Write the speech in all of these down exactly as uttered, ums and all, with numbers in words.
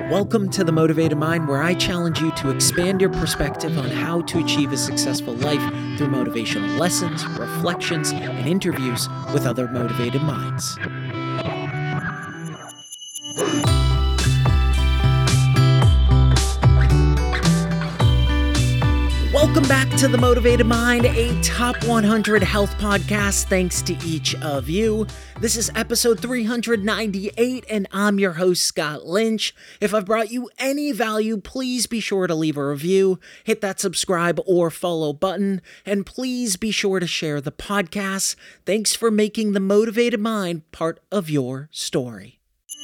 Welcome to The Motivated Mind, where I challenge you to expand your perspective on how to achieve a successful life through motivational lessons, reflections, and interviews with other motivated minds. Welcome back to The Motivated Mind, a top one hundred health podcast. Thanks to each of you. This is episode three hundred ninety-eight, and I'm your host, Scott Lynch. If I've brought you any value, please be sure to leave a review, hit that subscribe or follow button, and please be sure to share the podcast. Thanks for making The Motivated Mind part of your story.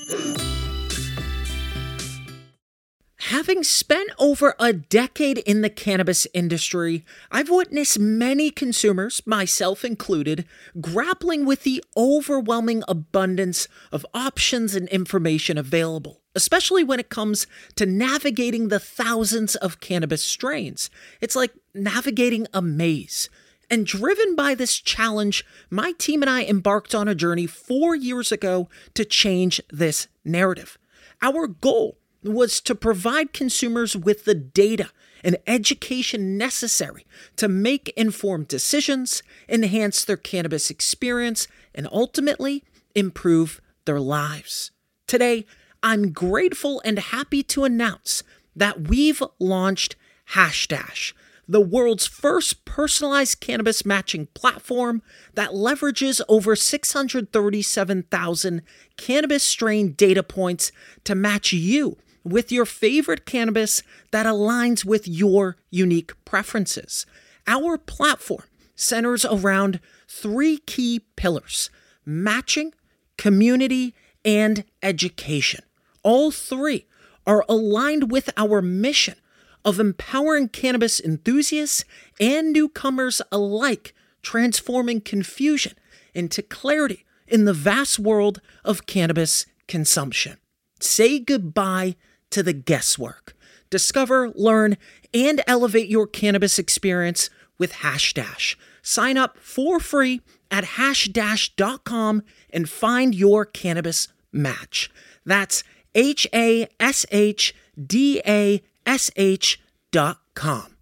Having spent over a decade in the cannabis industry, I've witnessed many consumers, myself included, grappling with the overwhelming abundance of options and information available, especially when it comes to navigating the thousands of cannabis strains. It's like navigating a maze. And driven by this challenge, my team and I embarked on a journey four years ago to change this narrative. Our goal was to provide consumers with the data and education necessary to make informed decisions, enhance their cannabis experience, and ultimately improve their lives. Today, I'm grateful and happy to announce that we've launched Hashdash, the world's first personalized cannabis matching platform that leverages over six hundred thirty-seven thousand cannabis strain data points to match you with your favorite cannabis that aligns with your unique preferences. Our platform centers around three key pillars: matching, community, and education. All three are aligned with our mission of empowering cannabis enthusiasts and newcomers alike, transforming confusion into clarity in the vast world of cannabis consumption. Say goodbye to the guesswork. Discover, learn, and elevate your cannabis experience with Hashdash. Sign up for free at hashdash dot com and find your cannabis match. That's H A S H D A S H dot com.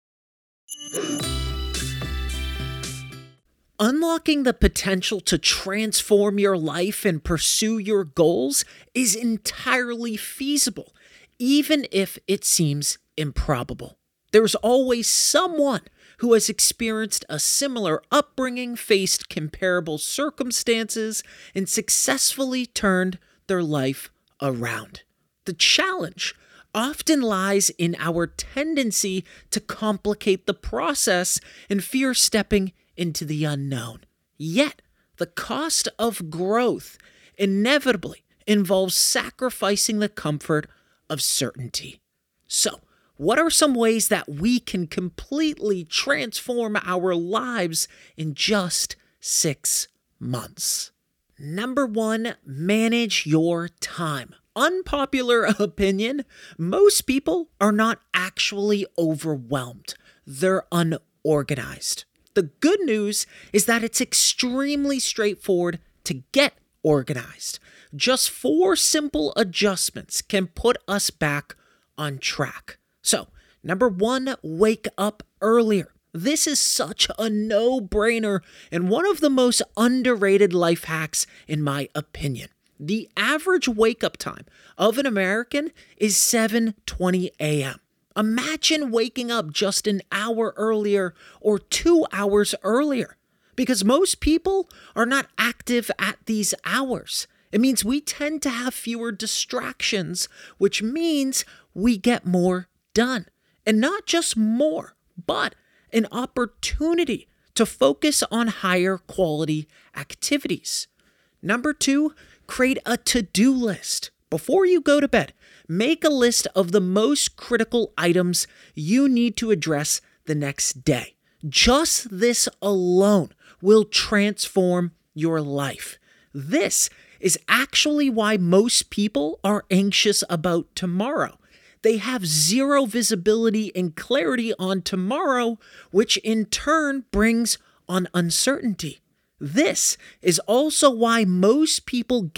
Unlocking the potential to transform your life and pursue your goals is entirely feasible, even if it seems improbable. There's always someone who has experienced a similar upbringing, faced comparable circumstances, and successfully turned their life around. The challenge often lies in our tendency to complicate the process and fear stepping into the unknown. Yet, the cost of growth inevitably involves sacrificing the comfort of certainty. So, what are some ways that we can completely transform our lives in just six months? Number one, manage your time. Unpopular opinion, most people are not actually overwhelmed. They're unorganized. The good news is that it's extremely straightforward to get organized. Just four simple adjustments can put us back on track. So, number one, wake up earlier. This is such a no-brainer and one of the most underrated life hacks in my opinion. The average wake-up time of an American is seven twenty a.m. Imagine waking up just an hour earlier or two hours earlier, because most people are not active at these hours. It means we tend to have fewer distractions, which means we get more done. And not just more, but an opportunity to focus on higher quality activities. Number two, create a to-do list. Before you go to bed, make a list of the most critical items you need to address the next day. Just this alone will transform your life. This is actually why most people are anxious about tomorrow. They have zero visibility and clarity on tomorrow, which in turn brings on uncertainty. This is also why most people get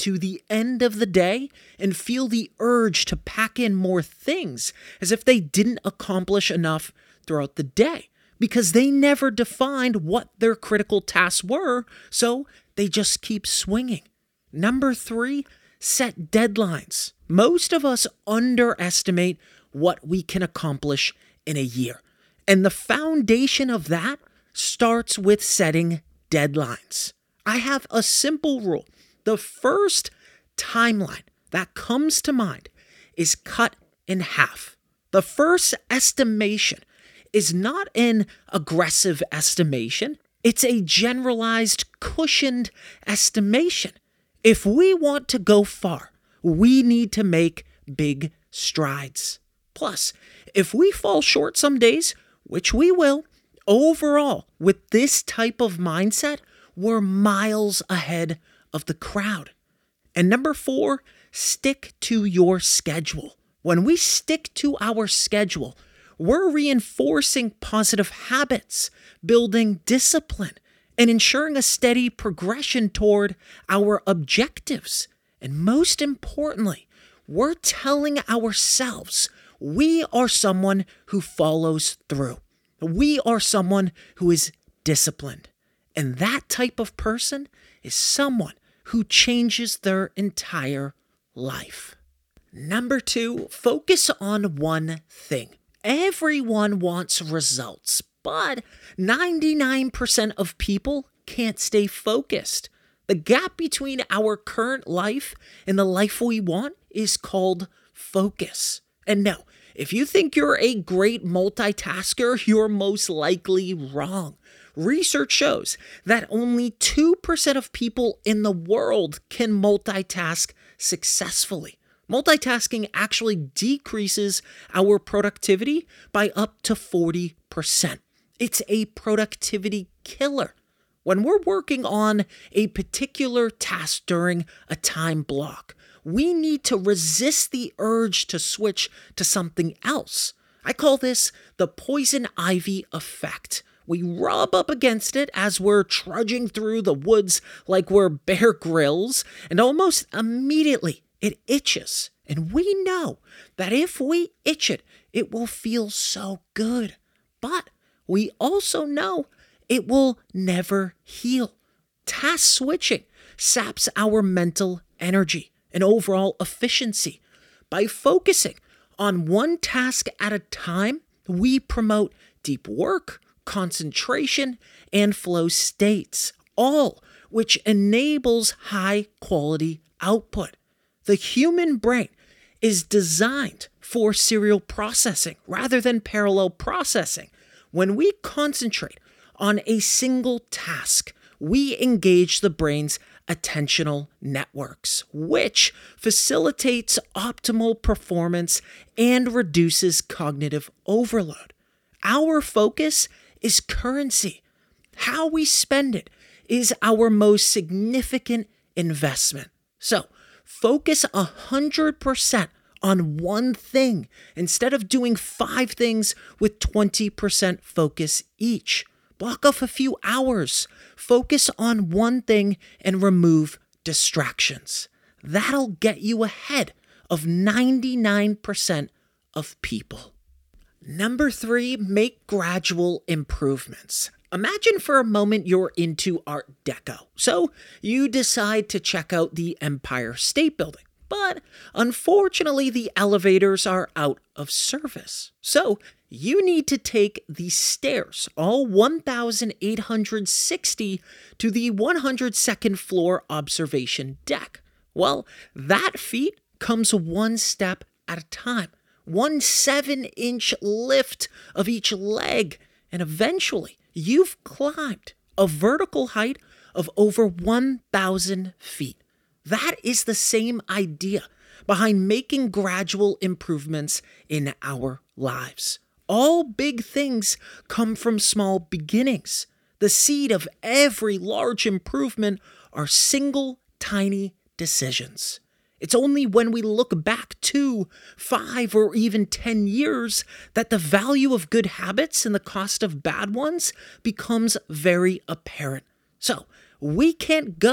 to the end of the day and feel the urge to pack in more things as if they didn't accomplish enough throughout the day because they never defined what their critical tasks were, so they just keep swinging. Number three, set deadlines. Most of us underestimate what we can accomplish in a year. And the foundation of that starts with setting deadlines. I have a simple rule. The first timeline that comes to mind is cut in half. The first estimation is not an aggressive estimation. It's a generalized, cushioned estimation. If we want to go far, we need to make big strides. Plus, if we fall short some days, which we will, overall, with this type of mindset, we're miles ahead of the crowd. And number four, stick to your schedule. When we stick to our schedule, we're reinforcing positive habits, building discipline, and ensuring a steady progression toward our objectives. And most importantly, we're telling ourselves we are someone who follows through. We are someone who is disciplined. And that type of person is someone who changes their entire life. Number two, focus on one thing. Everyone wants results, but ninety-nine percent of people can't stay focused. The gap between our current life and the life we want is called focus. And no, if you think you're a great multitasker, you're most likely wrong. Research shows that only two percent of people in the world can multitask successfully. Multitasking actually decreases our productivity by up to forty percent. It's a productivity killer. When we're working on a particular task during a time block, we need to resist the urge to switch to something else. I call this the poison ivy effect. We rub up against it as we're trudging through the woods like we're Bear Grylls, and almost immediately it itches. And we know that if we itch it, it will feel so good. But we also know it will never heal. Task switching saps our mental energy and overall efficiency. By focusing on one task at a time, we promote deep work, concentration, and flow states, all which enables high quality output. The human brain is designed for serial processing rather than parallel processing. When we concentrate on a single task, we engage the brain's attentional networks, which facilitates optimal performance and reduces cognitive overload. Our focus is currency. How we spend it is our most significant investment. So, focus one hundred percent on one thing instead of doing five things with twenty percent focus each. Block off a few hours, focus on one thing, and remove distractions. That'll get you ahead of ninety-nine percent of people. Number three, make gradual improvements. Imagine for a moment you're into Art Deco. So you decide to check out the Empire State Building. But unfortunately, the elevators are out of service. So you need to take the stairs, all one thousand eight hundred sixty, to the one hundred second floor observation deck. Well, that feat comes one step at a time. One seven-inch lift of each leg, and eventually you've climbed a vertical height of over one thousand feet. That is the same idea behind making gradual improvements in our lives. All big things come from small beginnings. The seed of every large improvement are single, tiny decisions. It's only when we look back two, five, or even ten years that the value of good habits and the cost of bad ones becomes very apparent. So, we can't go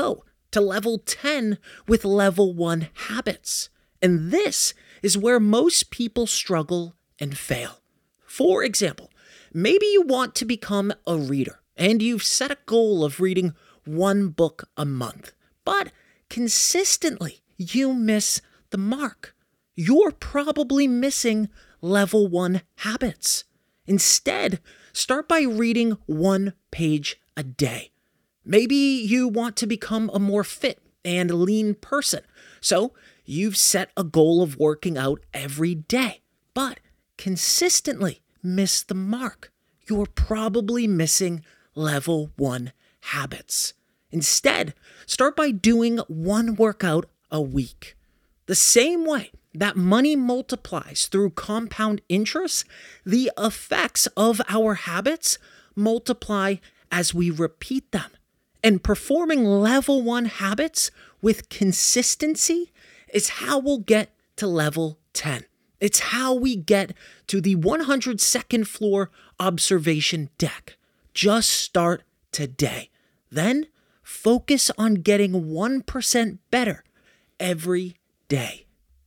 to level ten with level one habits. And this is where most people struggle and fail. For example, maybe you want to become a reader and you've set a goal of reading one book a month, but consistently you miss the mark. You're probably missing level one habits. Instead, start by reading one page a day. Maybe you want to become a more fit and lean person, so you've set a goal of working out every day, but consistently miss the mark. You're probably missing level one habits. Instead, start by doing one workout a week. The same way that money multiplies through compound interest, the effects of our habits multiply as we repeat them. And performing level one habits with consistency is how we'll get to level ten. It's how we get to the one hundred second floor observation deck. Just start today. Then focus on getting one percent better every day.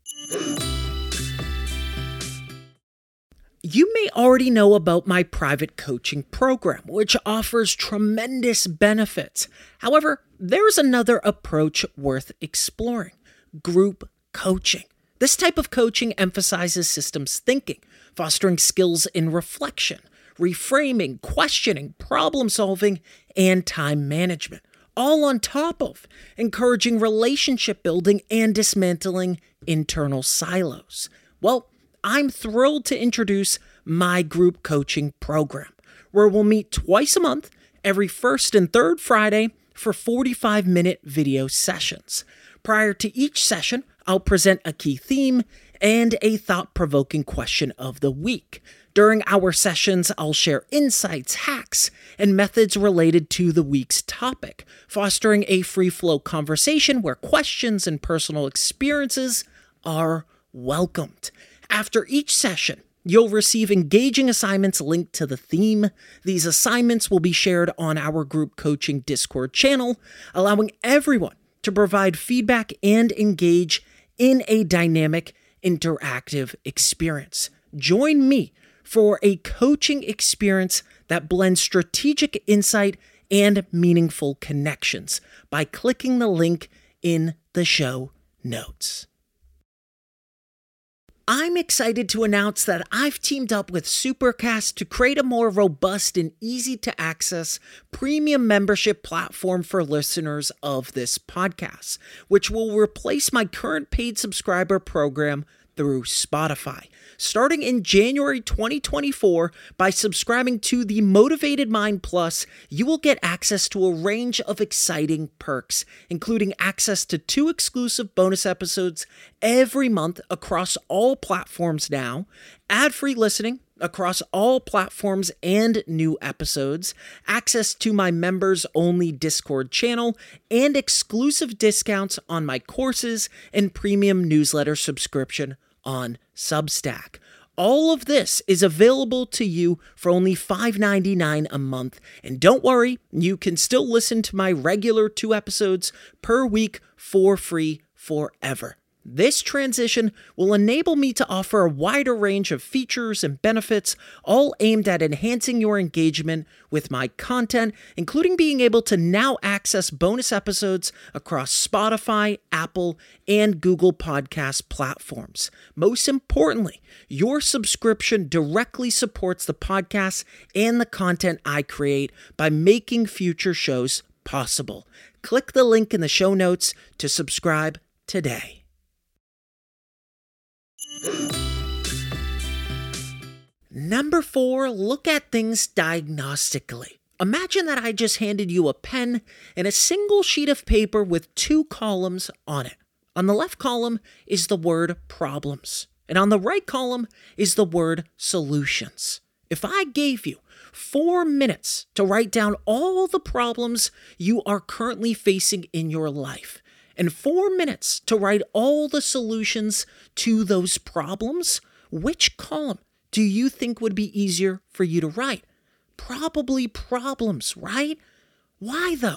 You may already know about my private coaching program, which offers tremendous benefits. However, there's another approach worth exploring: group coaching. This type of coaching emphasizes systems thinking, fostering skills in reflection, reframing, questioning, problem solving, and time management, all on top of encouraging relationship building and dismantling internal silos. Well, I'm thrilled to introduce my group coaching program, where we'll meet twice a month, every first and third Friday, for forty-five minute video sessions. Prior to each session, I'll present a key theme and a thought-provoking question of the week. During our sessions, I'll share insights, hacks, and methods related to the week's topic, fostering a free-flow conversation where questions and personal experiences are welcomed. After each session, you'll receive engaging assignments linked to the theme. These assignments will be shared on our group coaching Discord channel, allowing everyone to provide feedback and engage in a dynamic, interactive experience. Join me for a coaching experience that blends strategic insight and meaningful connections by clicking the link in the show notes. I'm excited to announce that I've teamed up with Supercast to create a more robust and easy-to-access premium membership platform for listeners of this podcast, which will replace my current paid subscriber program through Spotify. Starting in January twenty twenty-four, by subscribing to the Motivated Mind Plus, you will get access to a range of exciting perks, including access to two exclusive bonus episodes every month across all platforms now, ad-free listening across all platforms and new episodes, access to my members-only Discord channel, and exclusive discounts on my courses and premium newsletter subscription on Substack. All of this is available to you for only five dollars and ninety-nine cents a month, and don't worry, you can still listen to my regular two episodes per week for free forever. This transition will enable me to offer a wider range of features and benefits, all aimed at enhancing your engagement with my content, including being able to now access bonus episodes across Spotify, Apple, and Google Podcast platforms. Most importantly, your subscription directly supports the podcast and the content I create by making future shows possible. Click the link in the show notes to subscribe today. Number four, look at things diagnostically. Imagine that I just handed you a pen and a single sheet of paper with two columns on it. On the left column is the word problems, and on the right column is the word solutions. If I gave you four minutes to write down all the problems you are currently facing in your life, and four minutes to write all the solutions to those problems, which column do you think would be easier for you to write? Probably problems, right? Why though?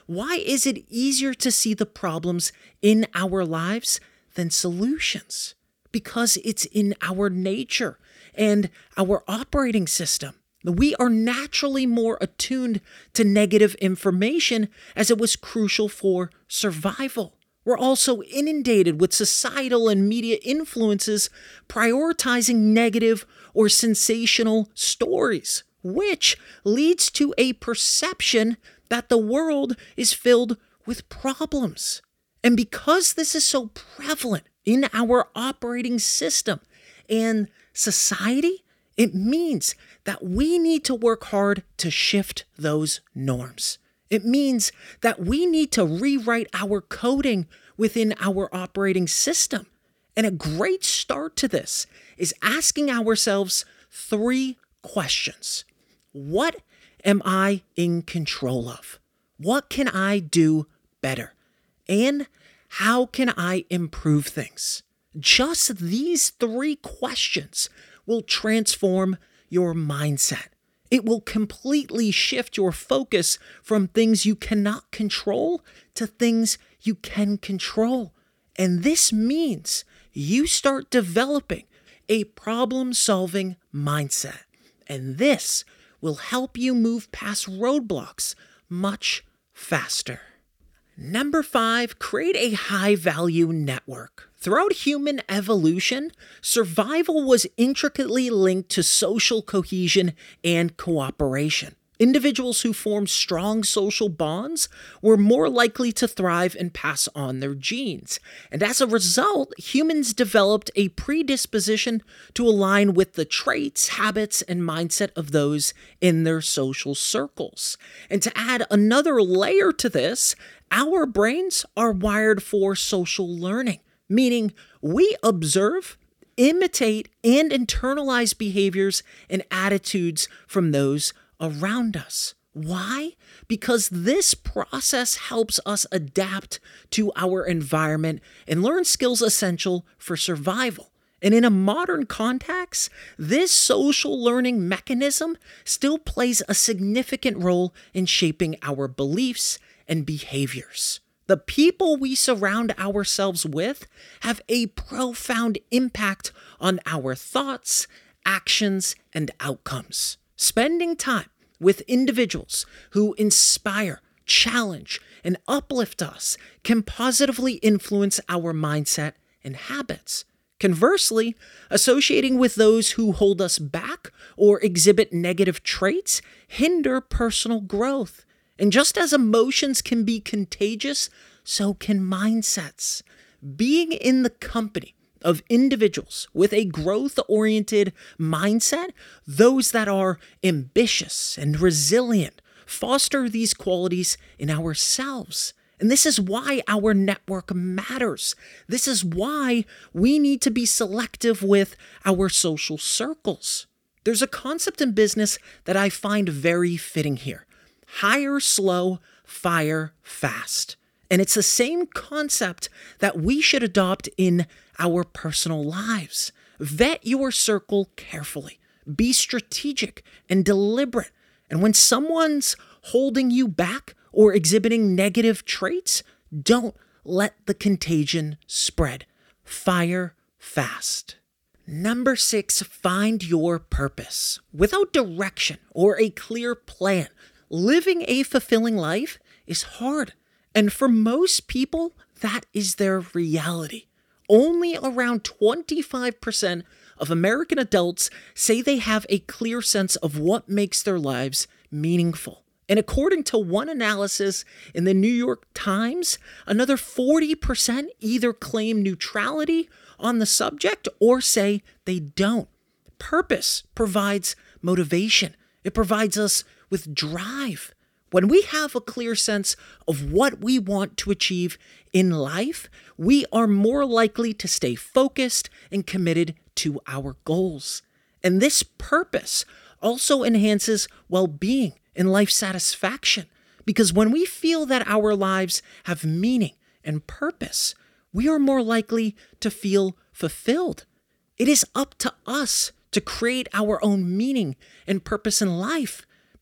Why is it easier to see the problems in our lives than solutions? Because it's in our nature and our operating system. We are naturally more attuned to negative information as it was crucial for survival. We're also inundated with societal and media influences prioritizing negative or sensational stories, which leads to a perception that the world is filled with problems. And because this is so prevalent in our operating system and society, it means that we need to work hard to shift those norms. It means that we need to rewrite our coding within our operating system. And a great start to this is asking ourselves three questions. What am I in control of? What can I do better? And how can I improve things? Just these three questions will transform your mindset. It will completely shift your focus from things you cannot control to things you can control. And this means you start developing a problem-solving mindset. And this will help you move past roadblocks much faster. Number five, create a high-value network. Throughout human evolution, survival was intricately linked to social cohesion and cooperation. Individuals who formed strong social bonds were more likely to thrive and pass on their genes. And as a result, humans developed a predisposition to align with the traits, habits, and mindset of those in their social circles. And to add another layer to this, our brains are wired for social learning, meaning we observe, imitate, and internalize behaviors and attitudes from those around us. Why? Because this process helps us adapt to our environment and learn skills essential for survival. And in a modern context, this social learning mechanism still plays a significant role in shaping our beliefs and behaviors. The people we surround ourselves with have a profound impact on our thoughts, actions, and outcomes. Spending time with individuals who inspire, challenge, and uplift us can positively influence our mindset and habits. Conversely, associating with those who hold us back or exhibit negative traits hinder personal growth. And just as emotions can be contagious, so can mindsets. Being in the company of individuals with a growth-oriented mindset, those that are ambitious and resilient, foster these qualities in ourselves. And this is why our network matters. This is why we need to be selective with our social circles. There's a concept in business that I find very fitting here. Hire slow, fire fast. And it's the same concept that we should adopt in our personal lives. Vet your circle carefully. Be strategic and deliberate. And when someone's holding you back or exhibiting negative traits, don't let the contagion spread. Fire fast. Number six, find your purpose. Without direction or a clear plan, living a fulfilling life is hard. And for most people, that is their reality. Only around twenty-five percent of American adults say they have a clear sense of what makes their lives meaningful. And according to one analysis in the New York Times, another forty percent either claim neutrality on the subject or say they don't. Purpose provides motivation. It provides us with drive. When we have a clear sense of what we want to achieve in life, we are more likely to stay focused and committed to our goals. And this purpose also enhances well-being and life satisfaction, because when we feel that our lives have meaning and purpose, we are more likely to feel fulfilled. It is up to us to create our own meaning and purpose in life,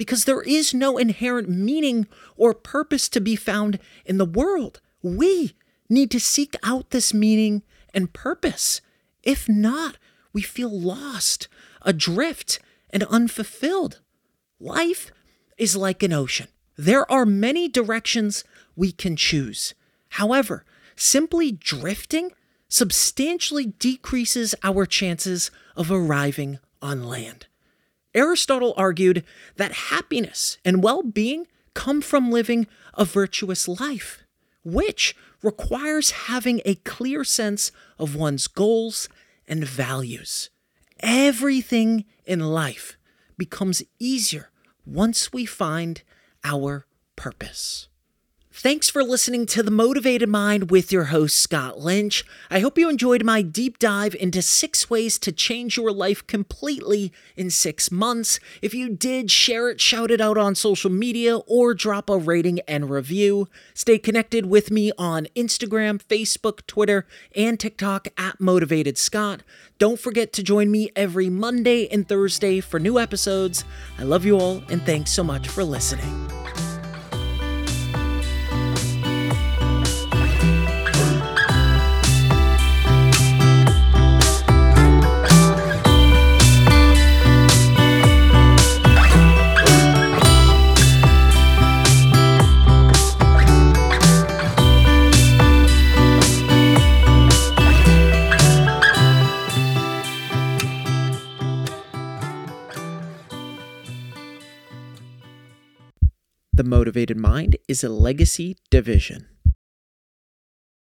because there is no inherent meaning or purpose to be found in the world. We need to seek out this meaning and purpose. If not, we feel lost, adrift, and unfulfilled. Life is like an ocean. There are many directions we can choose. However, simply drifting substantially decreases our chances of arriving on land. Aristotle argued that happiness and well-being come from living a virtuous life, which requires having a clear sense of one's goals and values. Everything in life becomes easier once we find our purpose. Thanks for listening to The Motivated Mind with your host, Scott Lynch. I hope you enjoyed my deep dive into six ways to change your life completely in six months. If you did, share it, shout it out on social media, or drop a rating and review. Stay connected with me on Instagram, Facebook, Twitter, and TikTok at Motivated Scott. Don't forget to join me every Monday and Thursday for new episodes. I love you all, and thanks so much for listening. The Motivated Mind is a legacy division.